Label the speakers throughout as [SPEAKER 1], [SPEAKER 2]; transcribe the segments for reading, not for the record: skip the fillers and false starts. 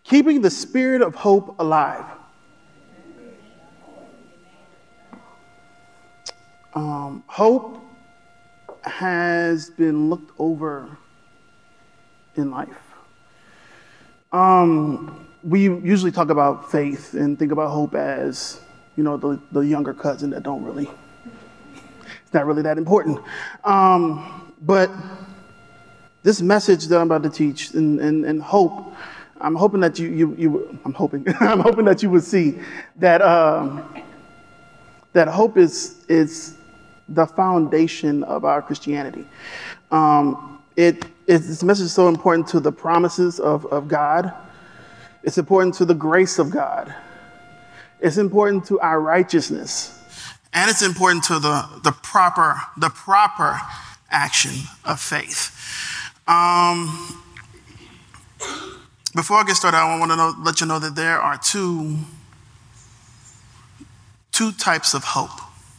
[SPEAKER 1] keeping the spirit of hope alive. Hope has been looked over in life. We usually talk about faith and think about hope as, the younger cousin that it's not really that important. But this message that I'm about to teach and hope, I'm hoping that I'm hoping that you would see that that hope is the foundation of our Christianity. This message is so important to the promises of God. It's important to the grace of God. It's important to our righteousness. And it's important to the proper action of faith. Before I get started, I want to let you know that there are two types of hope.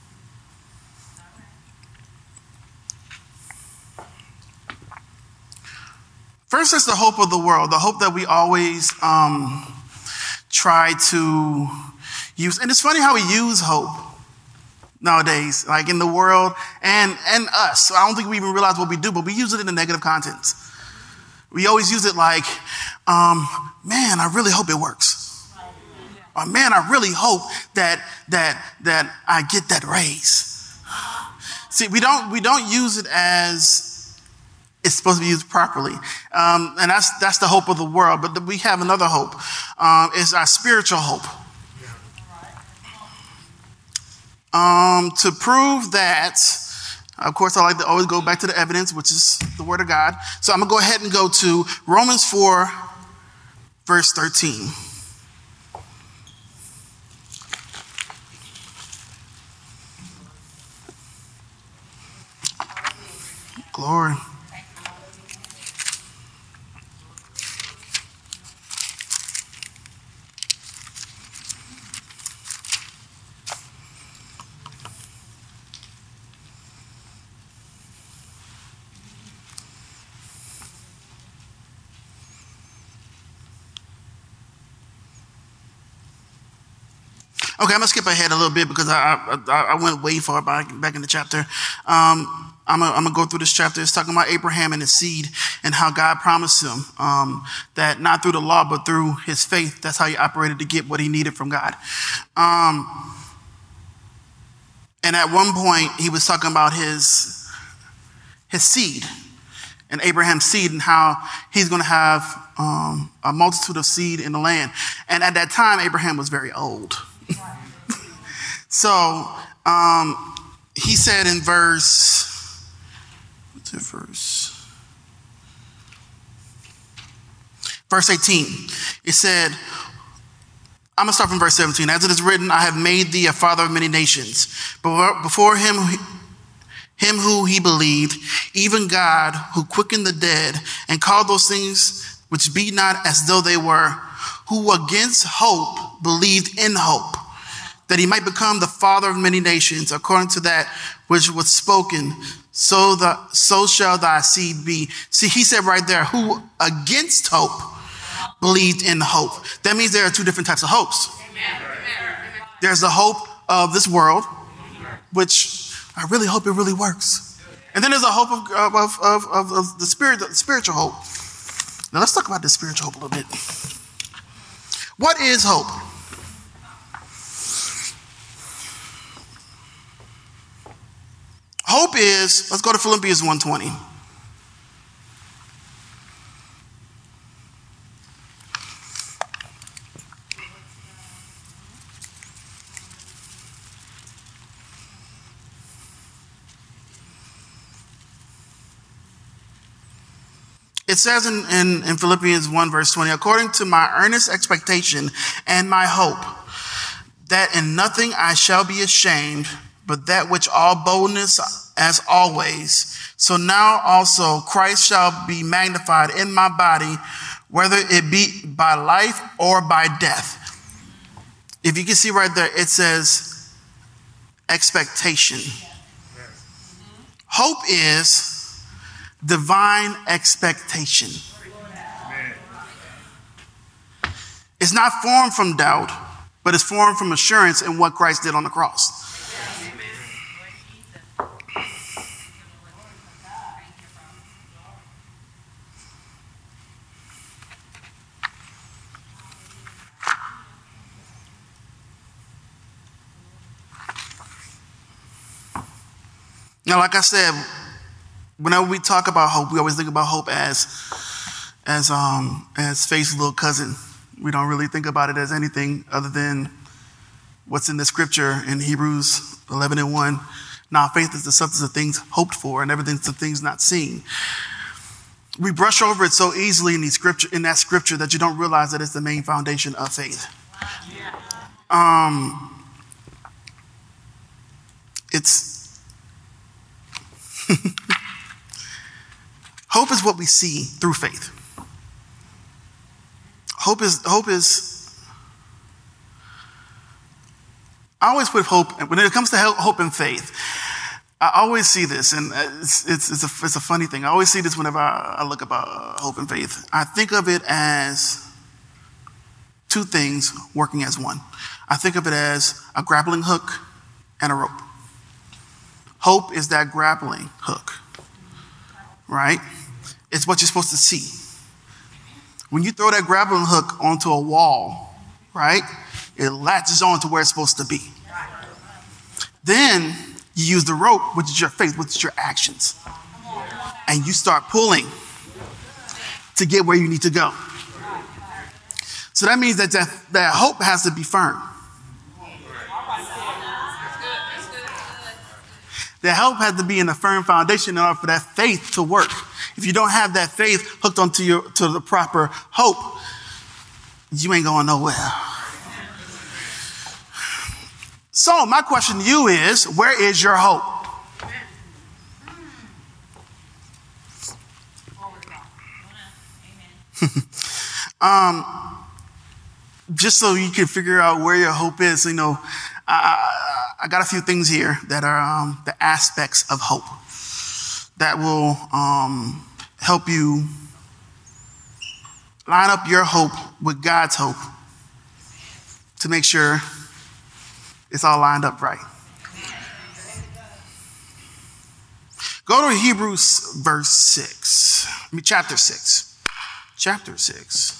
[SPEAKER 1] First is the hope of the world, the hope that we always try to use. And it's funny how we use hope nowadays, like in the world and us. So I don't think we even realize what we do, but we use it in a negative context. We always use it like, man, I really hope it works. Or man, I really hope that I get that raise. See, we don't use it as it's supposed to be used properly. And that's the hope of the world. But we have another hope. It's our spiritual hope. To prove that, of course, I like to always go back to the evidence, which is the Word of God. So I'm going to go ahead and go to Romans 4, verse 13. Glory. Okay, I'm going to skip ahead a little bit because I went way far back in the chapter. I'm going to go through this chapter. It's talking about Abraham and his seed and how God promised him that not through the law, but through his faith, that's how he operated to get what he needed from God. And at one point, he was talking about his seed and Abraham's seed and how he's going to have a multitude of seed in the land. And at that time, Abraham was very old. So he said in verse 18, it said, I'm going to start from verse 17. As it is written, I have made thee a father of many nations. But before him who he believed, even God who quickened the dead and called those things which be not as though they were, who against hope believed in hope, that he might become the father of many nations, according to that which was spoken, so shall thy seed be. See, he said right there, who against hope believed in hope. That means there are two different types of hopes. There's the hope of this world, which I really hope it really works. And then there's a hope of the spiritual hope. Now let's talk about this spiritual hope a little bit. What is hope? Hope is, let's go to Philippians 1:20. It says in Philippians 1 verse 20, according to my earnest expectation and my hope, that in nothing I shall be ashamed, but that which all boldness as always. So now also Christ shall be magnified in my body, whether it be by life or by death. If you can see right there, it says expectation. Hope is divine expectation. It's not formed from doubt, but it's formed from assurance in what Christ did on the cross. Now, like I said, whenever we talk about hope, we always think about hope as faith's little cousin. We don't really think about it as anything other than what's in the scripture in Hebrews 11:1. Now, faith is the substance of things hoped for and evidence of things not seen. We brush over it so easily in that scripture that you don't realize that it's the main foundation of faith. Hope is what we see through faith. Hope is. I always put hope when it comes to hope and faith. I always see this, and it's a funny thing. I always see this whenever I look about hope and faith. I think of it as two things working as one. I think of it as a grappling hook and a rope. Hope is that grappling hook, right? It's what you're supposed to see. When you throw that grappling hook onto a wall, right, it latches on to where it's supposed to be. Then you use the rope, which is your faith, which is your actions. And you start pulling to get where you need to go. So that means that hope has to be firm. That hope has to be in a firm foundation in order for that faith to work. If you don't have that faith hooked onto to the proper hope, you ain't going nowhere. So my question to you is, where is your hope? Just so you can figure out where your hope is, I got a few things here that are the aspects of hope that will help you line up your hope with God's hope to make sure it's all lined up right. Go to Hebrews chapter 6. Chapter 6.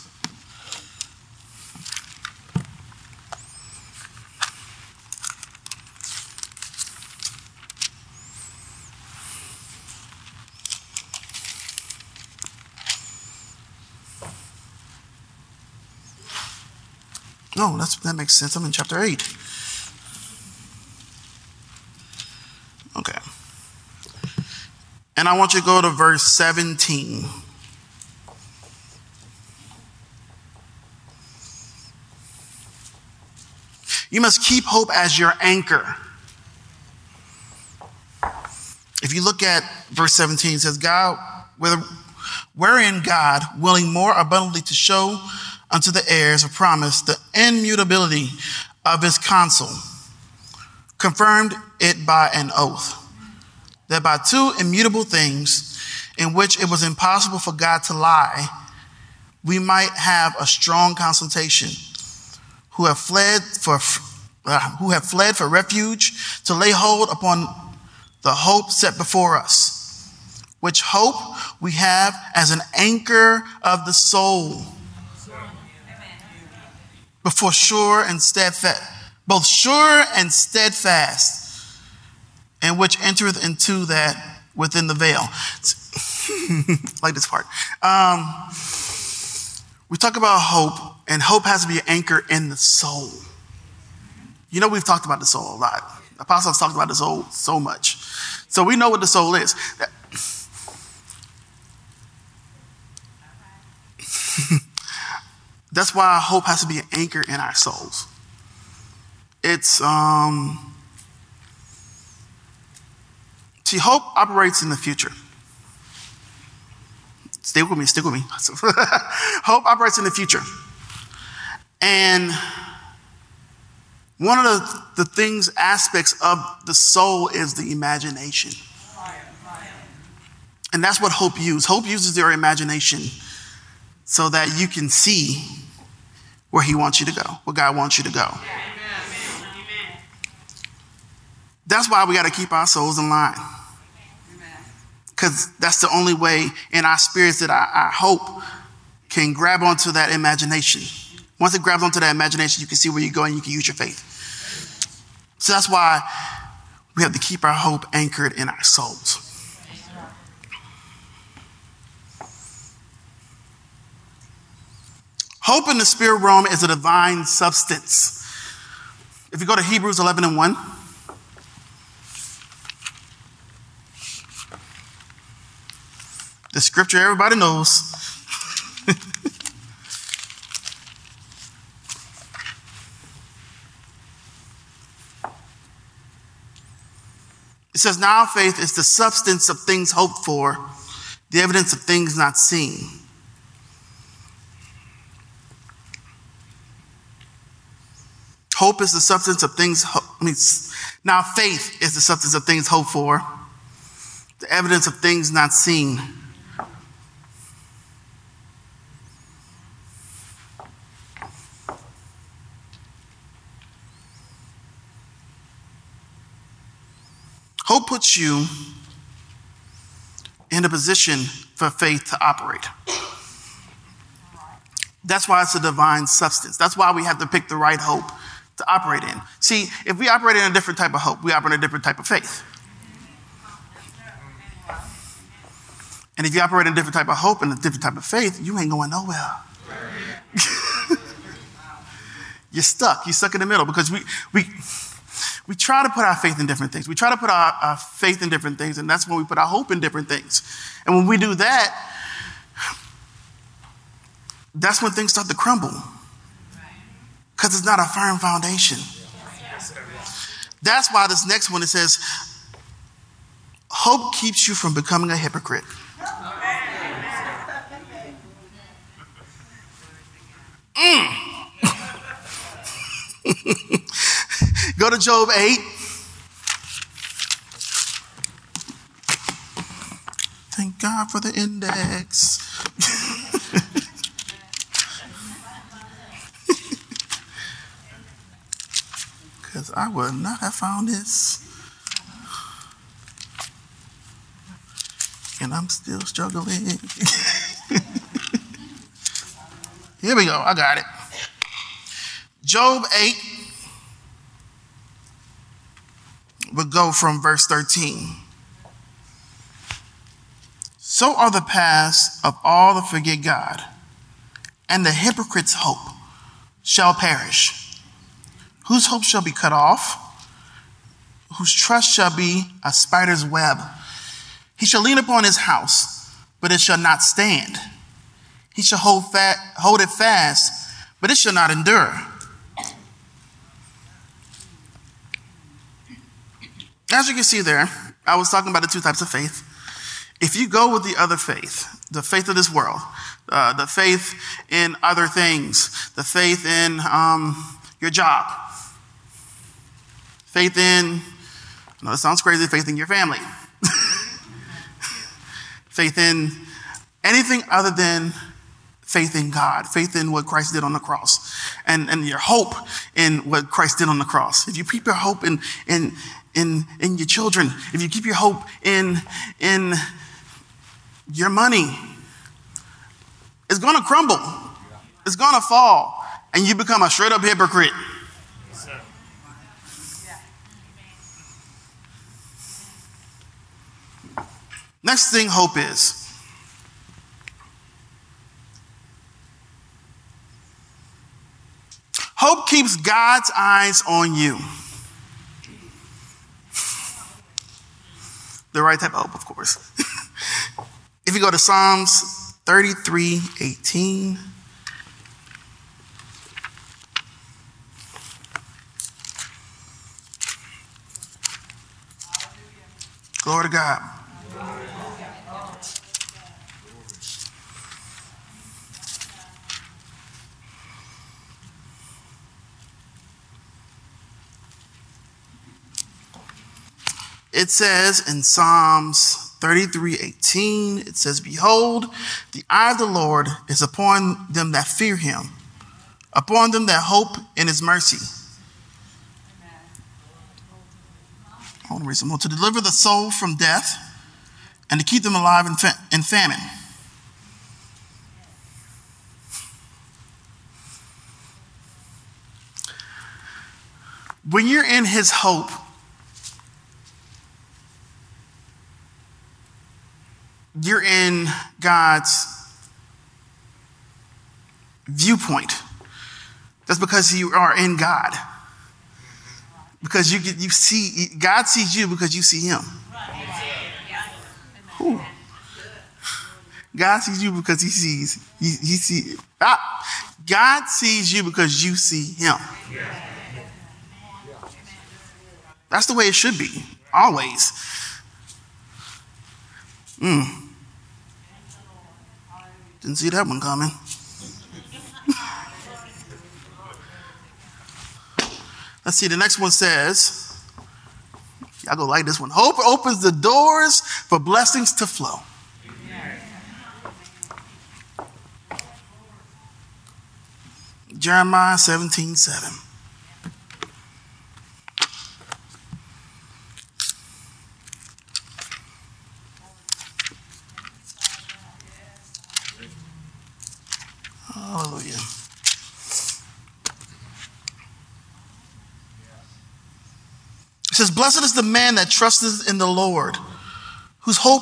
[SPEAKER 1] No, that makes sense. I'm in chapter 8. Okay. And I want you to go to verse 17. You must keep hope as your anchor. If you look at verse 17, it says, wherein God, willing more abundantly to show unto the heirs of promise the immutability of his counsel, confirmed it by an oath, that by two immutable things in which it was impossible for God to lie, we might have a strong consultation, who have fled for refuge, to lay hold upon the hope set before us, which hope we have as an anchor of the soul, before sure and steadfast, both sure and steadfast, and which entereth into that within the veil. Like this part. We talk about hope, and hope has to be an anchor in the soul. We've talked about the soul a lot. Apostles talked about the soul so much. So we know what the soul is. That's why hope has to be an anchor in our souls. It's, see, hope operates in the future. Stay with me. Hope operates in the future. And one of the aspects of the soul is the imagination. And that's what hope uses. Hope uses your imagination so that you can see where he wants you to go, where God wants you to go. That's why we got to keep our souls in line. Because that's the only way in our spirits that our hope can grab onto that imagination. Once it grabs onto that imagination, you can see where you're going, you can use your faith. So that's why we have to keep our hope anchored in our souls. Hope in the spirit realm is a divine substance. If you go to Hebrews 11:1, the scripture everybody knows. It says, now faith is the substance of things hoped for, the evidence of things not seen. Hope is the substance of things, now faith is the substance of things hoped for, the evidence of things not seen. Hope puts you in a position for faith to operate. That's why it's a divine substance. That's why we have to pick the right hope to operate in. See, if we operate in a different type of hope, we operate in a different type of faith. And if you operate in a different type of hope and a different type of faith, you ain't going nowhere. You're stuck. You're stuck in the middle because we try to put our faith in different things. We try to put our faith in different things, and that's when we put our hope in different things. And when we do that, that's when things start to crumble. Because it's not a firm foundation. That's why this next one, it says, hope keeps you from becoming a hypocrite. Go to Job 8. Thank God for the index. Because I would not have found this. And I'm still struggling. Here we go. I got it. Job 8. We'll go from verse 13. So are the paths of all that forget God, and the hypocrite's hope shall perish. Whose hope shall be cut off, whose trust shall be a spider's web. He shall lean upon his house, but it shall not stand. He shall hold it fast, but it shall not endure. As you can see there, I was talking about the two types of faith. If you go with the other faith, the faith of this world, the faith in other things, the faith in your job, faith in, I know it sounds crazy, faith in your family, faith in anything other than faith in God, faith in what Christ did on the cross, and your hope in what Christ did on the cross. If you keep your hope in your children, if you keep your hope in your money, it's going to crumble. It's going to fall. And you become a straight up hypocrite. Next thing hope is. Hope keeps God's eyes on you. The right type of hope, of course. If you go to Psalms 33:18. Glory to God. It says in Psalms 33:18, it says, behold, the eye of the Lord is upon them that fear him, upon them that hope in his mercy. I want to read some more. To deliver the soul from death and to keep them alive in famine. When you're in his hope, you're in God's viewpoint. That's because you are in God. Because you see, God sees you because you see him. Ooh. God sees you because God sees you because you see him. That's the way it should be, always. Didn't see that one coming. Let's see, the next one says, y'all go like this one. Hope opens the doors for blessings to flow. Jeremiah 17:7. Hallelujah. It says, blessed is the man that trusteth in the Lord, whose hope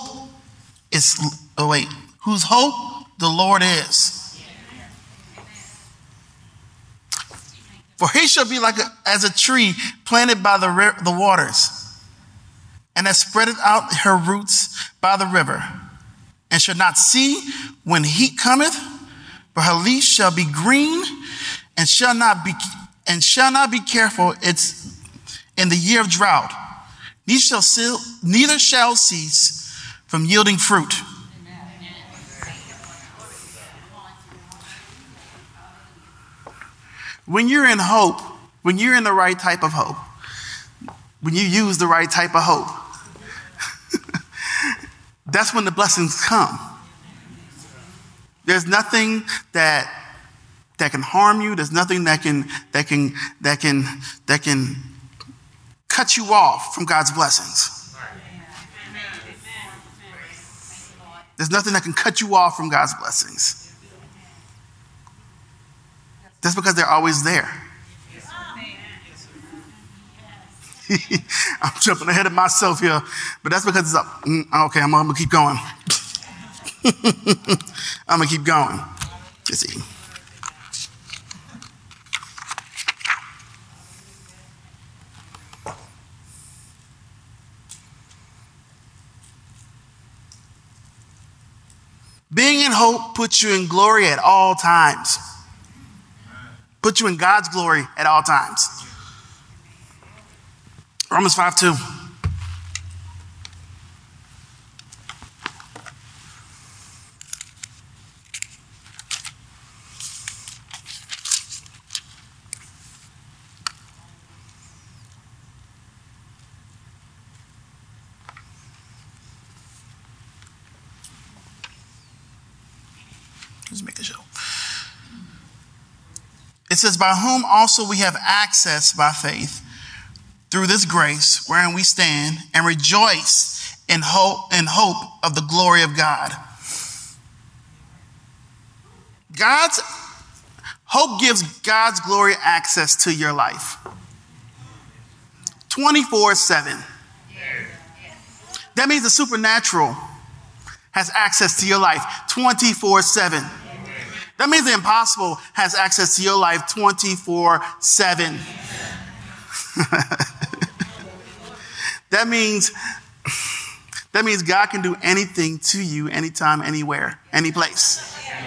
[SPEAKER 1] the Lord is. For he shall be as a tree planted by the waters, and that spreadeth out her roots by the river, and shall not see when heat cometh, but her leaf shall be green, and shall not be careful in the year of drought. Neither shall cease from yielding fruit. When you're in hope, when you're in the right type of hope, when you use the right type of hope, that's when the blessings come. There's nothing that can harm you. There's nothing that can cut you off from God's blessings. There's nothing that can cut you off from God's blessings. That's because they're always there. I'm jumping ahead of myself here, but that's because it's up. Okay, I'm going to keep going. I'm going to keep going. Let's see. Being in hope puts you in glory at all times. Puts you in God's glory at all times. Romans 5:2. Let's make a show. It says, by whom also we have access by faith through this grace wherein we stand and rejoice in hope of the glory of God. God's hope gives God's glory access to your life. 24/7. That means the supernatural has access to your life 24/7. That means the impossible has access to your life 24/7. That means God can do anything to you, anytime, anywhere, any place.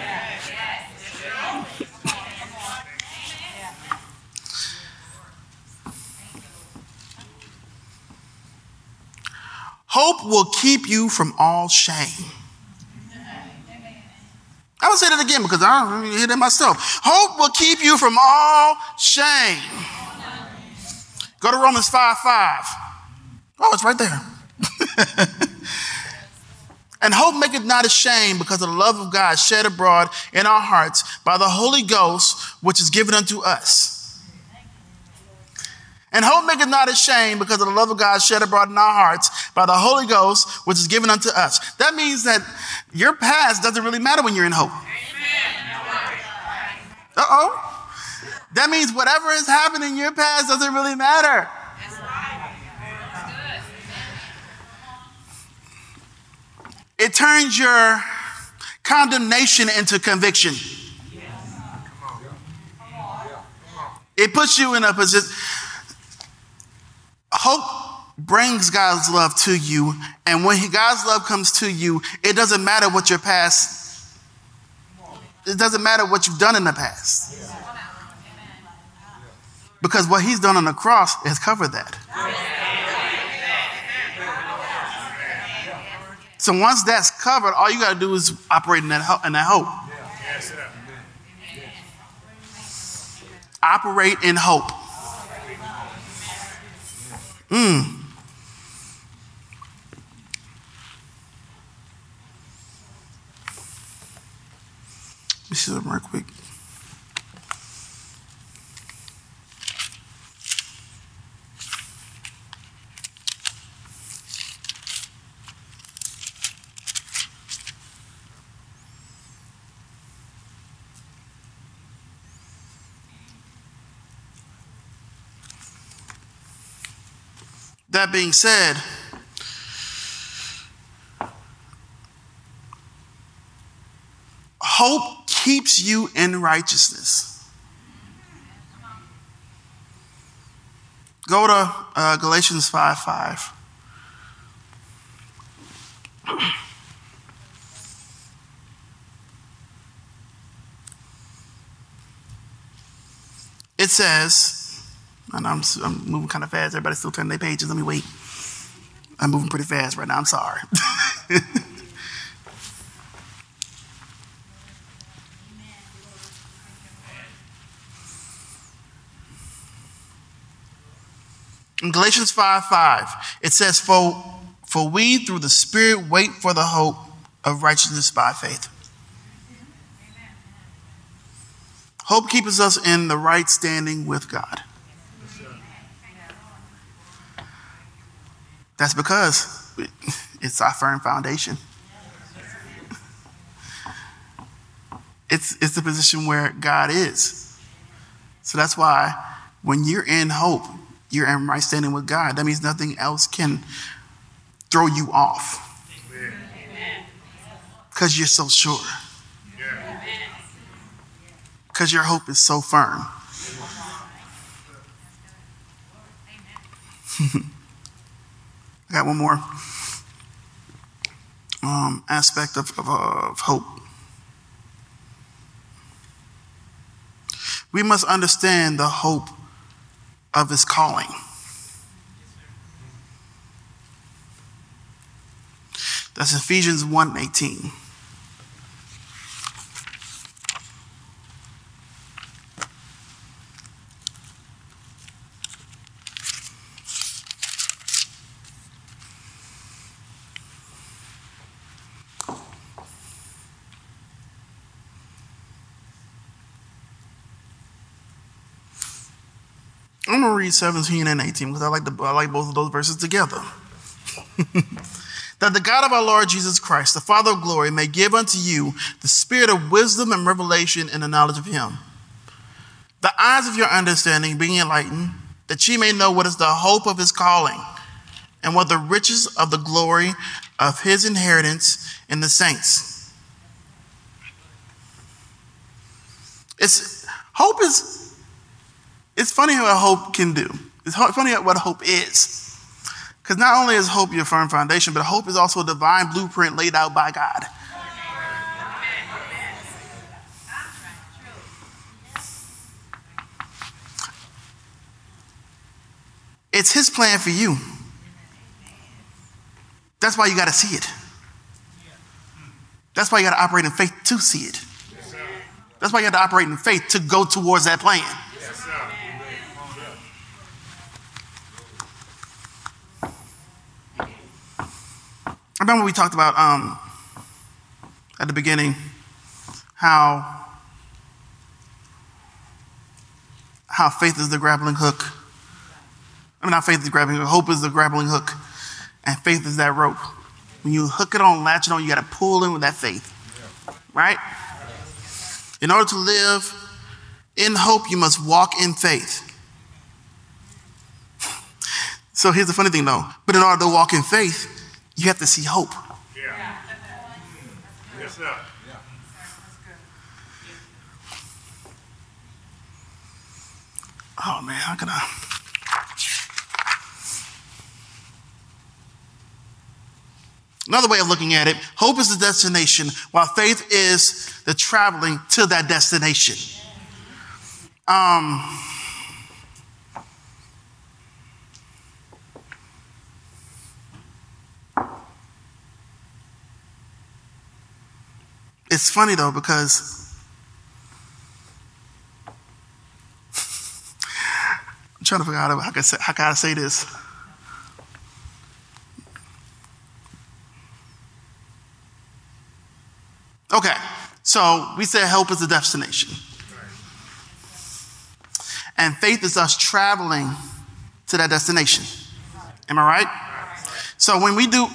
[SPEAKER 1] Hope will keep you from all shame. I will say that again because I don't hear that myself. Hope will keep you from all shame. Go to Romans 5:5. Oh, it's right there. And hope maketh not ashamed, because of the love of God shed abroad in our hearts by the Holy Ghost, which is given unto us. And hope maketh not ashamed, because of the love of God shed abroad in our hearts by the Holy Ghost, which is given unto us. That means that your past doesn't really matter when you're in hope. That means whatever has happened in your past doesn't really matter. It turns your condemnation into conviction. It puts you in a position. Hope brings God's love to you. And when God's love comes to you, it doesn't matter what your past, it doesn't matter what you've done in the past. Because what he's done on the cross has covered that. So once that's covered, all you got to do is operate in that hope. Operate in hope. Let me see something real quick. That being said, hope keeps you in righteousness. Go to Galatians 5:5. It says, and I'm moving kind of fast. Everybody's still turning their pages. Let me wait. I'm moving pretty fast right now. I'm sorry. In Galatians 5:5, it says, For we through the Spirit wait for the hope of righteousness by faith. Hope keeps us in the right standing with God. That's because it's our firm foundation. It's the position where God is. So that's why when you're in hope, you're in right standing with God. That means nothing else can throw you off. Because you're so sure. Because your hope is so firm. I got one more aspect of hope. We must understand the hope of his calling. That's Ephesians 1:18. I'm going to read 17 and 18 because I like both of those verses together. That the God of our Lord Jesus Christ, the Father of glory, may give unto you the spirit of wisdom and revelation in the knowledge of him. The eyes of your understanding being enlightened, that ye may know what is the hope of his calling, and what the riches of the glory of his inheritance in the saints. It's funny what hope can do. It's funny what hope is. Because not only is hope your firm foundation, but hope is also a divine blueprint laid out by God. It's his plan for you. That's why you got to see it. That's why you got to operate in faith to see it. That's why you got to operate in faith to go towards that plan. I remember we talked about at the beginning how faith is the grappling hook. I mean, not faith is the grappling hook. Hope is the grappling hook. And faith is that rope. When you hook it on, latch it on, you got to pull in with that faith. Right? In order to live in hope, you must walk in faith. So here's the funny thing, though. But in order to walk in faith, you have to see hope.
[SPEAKER 2] Yeah. Yes, sir.
[SPEAKER 1] Oh, man, how can I? Another way of looking at it, hope is the destination, while faith is the traveling to that destination. It's funny, though, because I'm trying to figure out how can I say this. Okay, so we said hope is the destination. And faith is us traveling to that destination. Am I right? So when we do...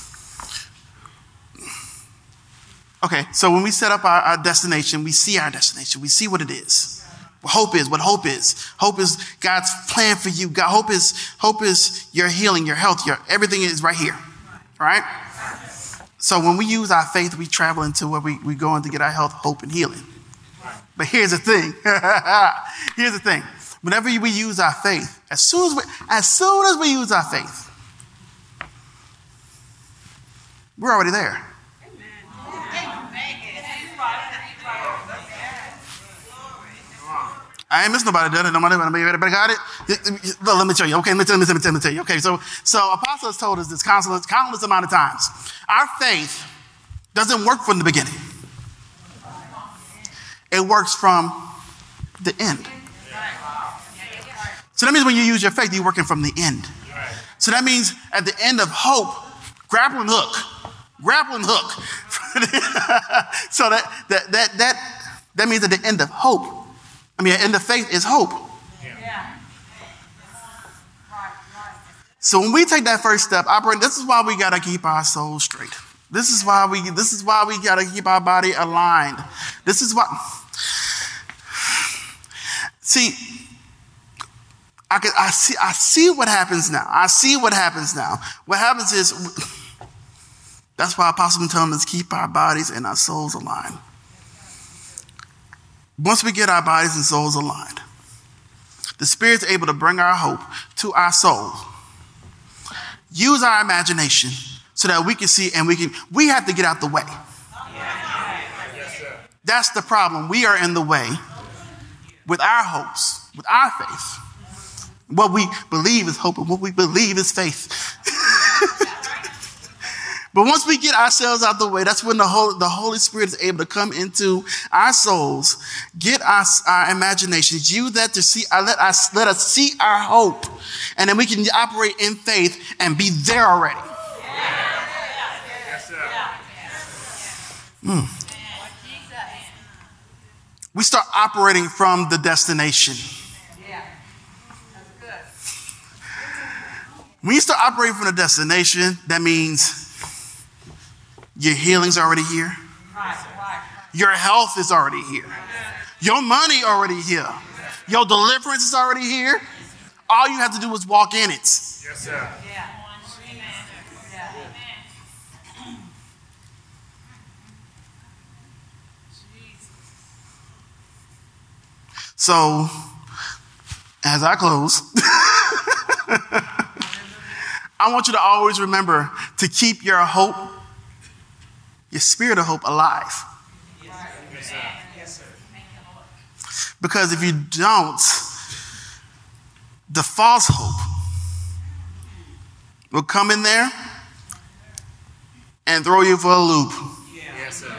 [SPEAKER 1] Okay, so when we set up our destination, we see our destination. We see what it is. What hope is. Hope is God's plan for you. Hope is your healing, your health, everything is right here. Right? So when we use our faith, we travel into where we go in to get our health, hope, and healing. But here's the thing. Here's the thing. Whenever we use our faith, as soon as we use our faith, we're already there. I ain't missing nobody. Nobody got it? Let me tell you. Okay, let me tell you. Okay, so Apostle has told us this countless amount of times. Our faith doesn't work from the beginning. It works from the end. So that means when you use your faith, you're working from the end. So that means at the end of hope, grappling hook. So that means at the end of hope. End of faith is hope. Yeah. So when we take that first step, this is why we got to keep our soul straight. This is why we got to keep our body aligned. This is why. See, I see what happens now. What happens is, that's why Apostle been telling us to keep our bodies and our souls aligned. Once we get our bodies and souls aligned, the Spirit's able to bring our hope to our soul. Use our imagination so that we can see and we have to get out the way. That's the problem. We are in the way with our hopes, with our faith. What we believe is hope and what we believe is faith. But once we get ourselves out the way, that's when the Holy Spirit is able to come into our souls, get our imaginations, use that to see, let us see our hope, and then we can operate in faith and be there already. We start operating from the destination. When you start operating from the destination, that means your healing's already here. Your health is already here. Your money already here. Your deliverance is already here. All you have to do is walk in it.
[SPEAKER 2] Yes, sir.
[SPEAKER 1] So, as I close, I want you to always remember to keep your hope, your spirit of hope alive.
[SPEAKER 2] Yes, sir.
[SPEAKER 1] Because if you don't, the false hope will come in there and throw you for a loop.
[SPEAKER 2] Yes, sir.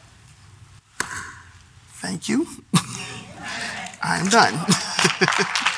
[SPEAKER 1] Thank you. I am done.